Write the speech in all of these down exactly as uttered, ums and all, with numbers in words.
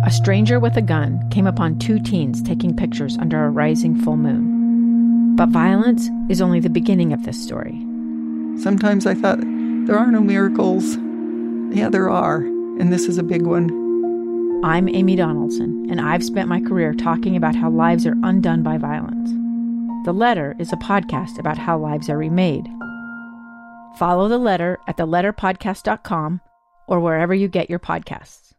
a stranger with a gun came upon two teens taking pictures under a rising full moon. But violence is only the beginning of this story. Sometimes I thought, there are no miracles. Yeah, there are, and this is a big one. I'm Amy Donaldson, and I've spent my career talking about how lives are undone by violence. The Letter is a podcast about how lives are remade. Follow The Letter at the letter podcast dot com or wherever you get your podcasts.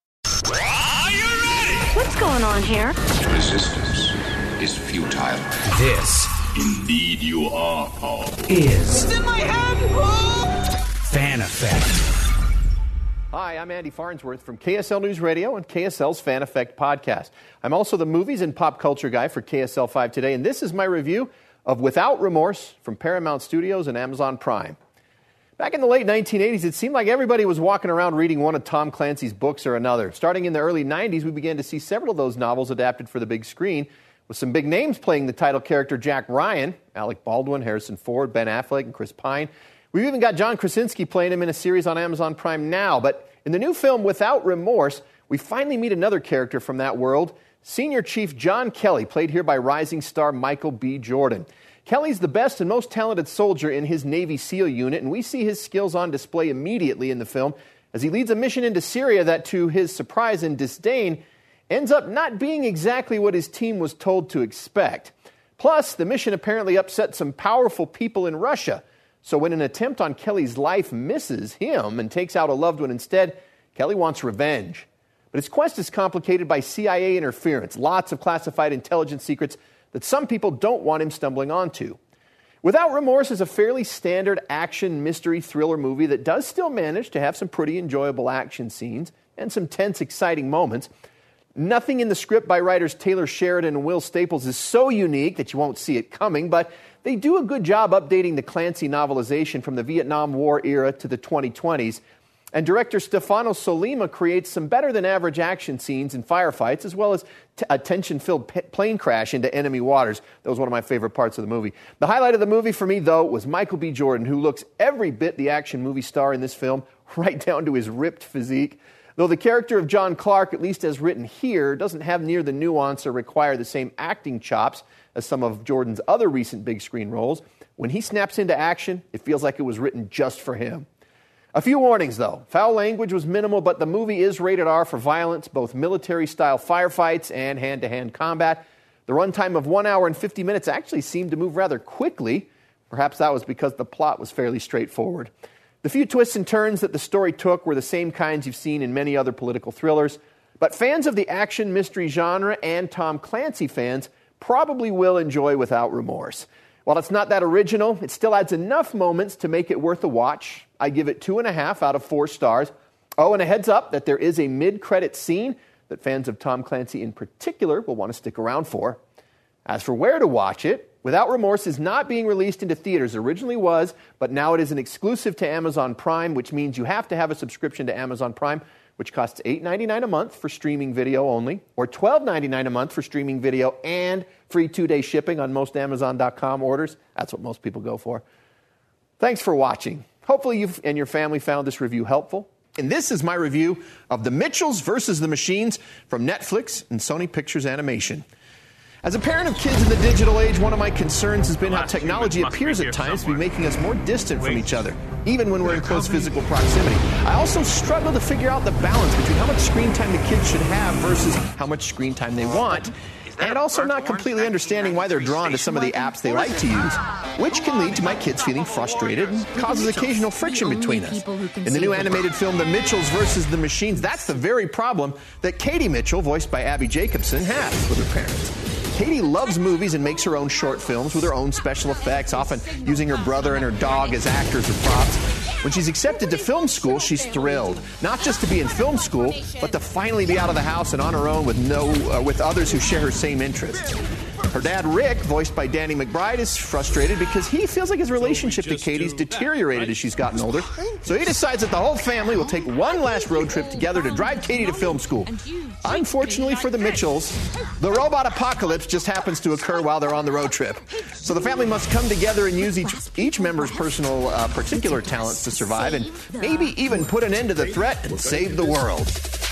Are you ready? What's going on here? Resistance is futile. This, indeed you are, Paul, is it's in my hand, Paul! Fan Effect. Hi, I'm Andy Farnsworth from K S L News Radio and K S L's Fan Effect podcast. I'm also the movies and pop culture guy for K S L five Today, and this is my review of Without Remorse from Paramount Studios and Amazon Prime. Back in the late nineteen eighties, it seemed like everybody was walking around reading one of Tom Clancy's books or another. Starting in the early nineties, we began to see several of those novels adapted for the big screen, with some big names playing the title character Jack Ryan, Alec Baldwin, Harrison Ford, Ben Affleck, and Chris Pine. We've even got John Krasinski playing him in a series on Amazon Prime now. But in the new film Without Remorse, we finally meet another character from that world, Senior Chief John Kelly, played here by rising star Michael B. Jordan. Kelly's the best and most talented soldier in his Navy SEAL unit, and we see his skills on display immediately in the film as he leads a mission into Syria that, to his surprise and disdain, ends up not being exactly what his team was told to expect. Plus, the mission apparently upset some powerful people in Russia. So when an attempt on Kelly's life misses him and takes out a loved one instead, Kelly wants revenge. But his quest is complicated by C I A interference, lots of classified intelligence secrets that some people don't want him stumbling onto. Without Remorse is a fairly standard action mystery thriller movie that does still manage to have some pretty enjoyable action scenes and some tense, exciting moments. Nothing in the script by writers Taylor Sheridan and Will Staples is so unique that you won't see it coming, but they do a good job updating the Clancy novelization from the Vietnam War era to the twenty twenties. And director Stefano Sollima creates some better-than-average action scenes and firefights, as well as t- a tension-filled p- plane crash into enemy waters. That was one of my favorite parts of the movie. The highlight of the movie for me, though, was Michael B. Jordan, who looks every bit the action movie star in this film, right down to his ripped physique. Though the character of John Clark, at least as written here, doesn't have near the nuance or require the same acting chops as some of Jordan's other recent big-screen roles, when he snaps into action, it feels like it was written just for him. A few warnings, though. Foul language was minimal, but the movie is rated R for violence, both military-style firefights and hand-to-hand combat. The runtime of one hour and fifty minutes actually seemed to move rather quickly. Perhaps that was because the plot was fairly straightforward. The few twists and turns that the story took were the same kinds you've seen in many other political thrillers. But fans of the action mystery genre and Tom Clancy fans probably will enjoy Without Remorse. While it's not that original, it still adds enough moments to make it worth a watch. I give it two and a half out of four stars. Oh, and a heads up that there is a mid-credit scene that fans of Tom Clancy in particular will want to stick around for. As for where to watch it, Without Remorse is not being released into theaters. Originally was, but now it is an exclusive to Amazon Prime, which means you have to have a subscription to Amazon Prime, which costs eight dollars and ninety-nine cents a month for streaming video only, or twelve dollars and ninety-nine cents a month for streaming video and free two-day shipping on most Amazon dot com orders. That's what most people go for. Thanks for watching. Hopefully you and your family found this review helpful. And this is my review of The Mitchells versus the Machines from Netflix and Sony Pictures Animation. As a parent of kids in the digital age, one of my concerns has been how technology appears at times to be making us more distant from each other, even when we're in close physical proximity. I also struggle to figure out the balance between how much screen time the kids should have versus how much screen time they want, and also not completely understanding why they're drawn to some of the apps they like to use, which can lead to my kids feeling frustrated and causes occasional friction between us. In the new animated film, The Mitchells versus the Machines, that's the very problem that Katie Mitchell, voiced by Abby Jacobson, has with her parents. Katie loves movies and makes her own short films with her own special effects, often using her brother and her dog as actors or props. When she's accepted to film school, she's thrilled, not just to be in film school, but to finally be out of the house and on her own with no uh, with others who share her same interests. Her dad, Rick, voiced by Danny McBride, is frustrated because he feels like his relationship to Katie's deteriorated as she's gotten older. So he decides that the whole family will take one last road trip together to drive Katie to film school. Unfortunately for the Mitchells, the robot apocalypse just happens to occur while they're on the road trip. So the family must come together and use each, each member's personal uh, particular talents to survive and maybe even put an end to the threat and save the world.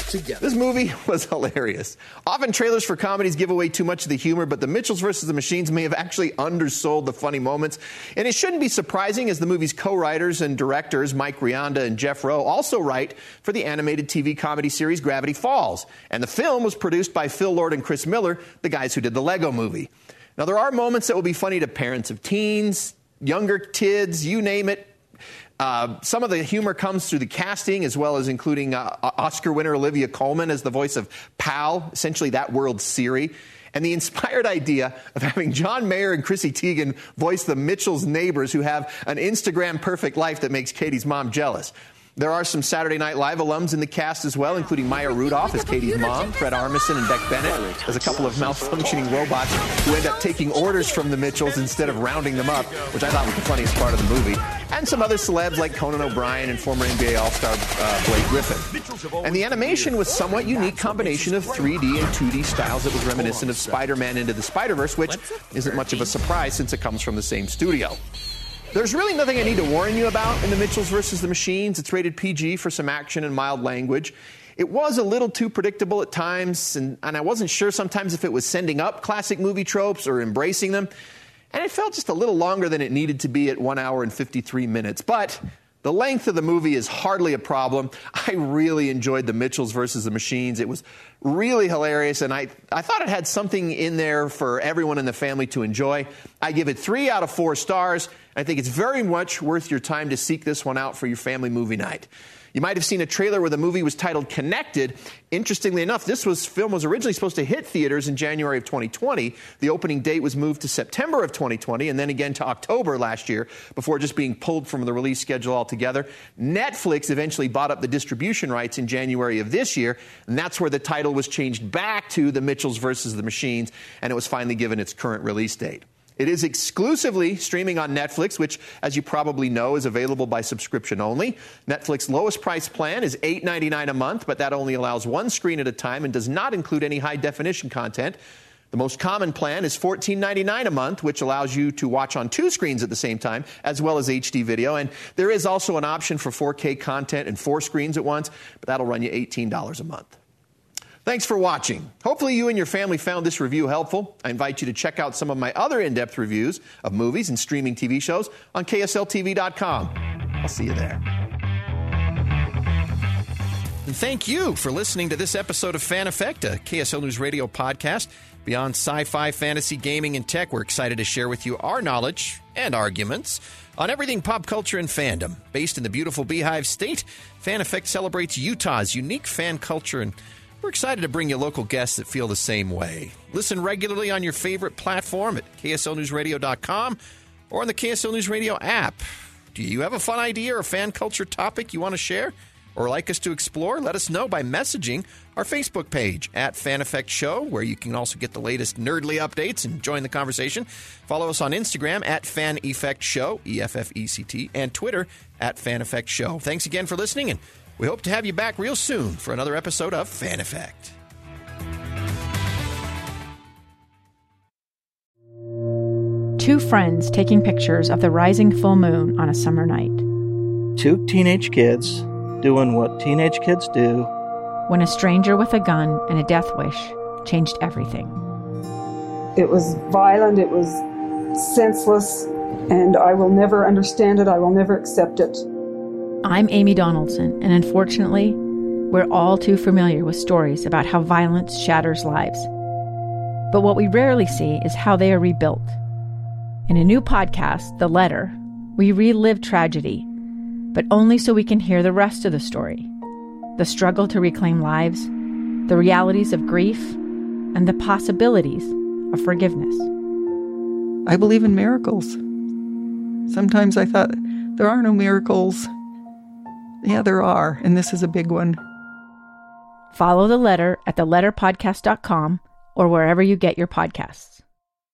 together. This movie was hilarious. Often trailers for comedies give away too much of the humor, but The Mitchells versus the Machines may have actually undersold the funny moments. And it shouldn't be surprising, as the movie's co-writers and directors, Mike Rianda and Jeff Rowe, also write for the animated T V comedy series Gravity Falls. And the film was produced by Phil Lord and Chris Miller, the guys who did the Lego Movie. Now, there are moments that will be funny to parents of teens, younger kids, you name it. Uh, some of the humor comes through the casting, as well as including uh, Oscar winner Olivia Colman as the voice of Pal, essentially that world's Siri. And the inspired idea of having John Mayer and Chrissy Teigen voice the Mitchells' neighbors who have an Instagram-perfect life that makes Katie's mom jealous. There are some Saturday Night Live alums in the cast as well, including Maya Rudolph as Katie's mom, Fred Armisen and Beck Bennett as a couple of malfunctioning robots who end up taking orders from the Mitchells instead of rounding them up, which I thought was the funniest part of the movie. And some other celebs like Conan O'Brien and former N B A All-Star uh, Blake Griffin. And the animation was somewhat unique combination of three D and two D styles that was reminiscent of Spider-Man Into the Spider-Verse, which isn't much of a surprise since it comes from the same studio. There's really nothing I need to warn you about in The Mitchells versus the Machines. It's rated P G for some action and mild language. It was a little too predictable at times, and, and I wasn't sure sometimes if it was sending up classic movie tropes or embracing them. And it felt just a little longer than it needed to be at one hour and fifty-three minutes. But the length of the movie is hardly a problem. I really enjoyed The Mitchells versus the Machines. It was really hilarious, and I, I thought it had something in there for everyone in the family to enjoy. I give it three out of four stars. I think it's very much worth your time to seek this one out for your family movie night. You might have seen a trailer where the movie was titled Connected. Interestingly enough, this was, film was originally supposed to hit theaters in January of twenty twenty. The opening date was moved to September of twenty twenty and then again to October last year before just being pulled from the release schedule altogether. Netflix eventually bought up the distribution rights in January of this year, and that's where the title was changed back to The Mitchells versus the Machines, and it was finally given its current release date. It is exclusively streaming on Netflix, which, as you probably know, is available by subscription only. Netflix's lowest price plan is eight ninety-nine a month, but that only allows one screen at a time and does not include any high-definition content. The most common plan is fourteen ninety-nine a month, which allows you to watch on two screens at the same time, as well as H D video. And there is also an option for four K content and four screens at once, but that'll run you eighteen dollars a month. Thanks for watching. Hopefully you and your family found this review helpful. I invite you to check out some of my other in-depth reviews of movies and streaming T V shows on K S L T V dot com. I'll see you there. And thank you for listening to this episode of Fan Effect, a K S L News Radio podcast. Beyond sci-fi, fantasy, gaming, and tech, we're excited to share with you our knowledge and arguments on everything pop culture and fandom. Based in the beautiful Beehive State, Fan Effect celebrates Utah's unique fan culture, and we're excited to bring you local guests that feel the same way. Listen regularly on your favorite platform at K S L News Radio dot com or on the K S L News Radio app. Do you have a fun idea or fan culture topic you want to share or like us to explore? Let us know by messaging our Facebook page at Fan Effect Show, where you can also get the latest nerdly updates and join the conversation. Follow us on Instagram at Fan Effect Show, E F F E C T, and Twitter at Fan Effect Show. Thanks again for listening, and we hope to have you back real soon for another episode of Fan Effect. Two friends taking pictures of the rising full moon on a summer night. Two teenage kids doing what teenage kids do. When a stranger with a gun and a death wish changed everything. It was violent, it was senseless, and I will never understand it, I will never accept it. I'm Amy Donaldson, and unfortunately, we're all too familiar with stories about how violence shatters lives. But what we rarely see is how they are rebuilt. In a new podcast, The Letter, we relive tragedy, but only so we can hear the rest of the story. The struggle to reclaim lives, the realities of grief, and the possibilities of forgiveness. I believe in miracles. Sometimes I thought, there are no miracles. Yeah, there are, and this is a big one. Follow The Letter at the letter podcast dot com or wherever you get your podcasts.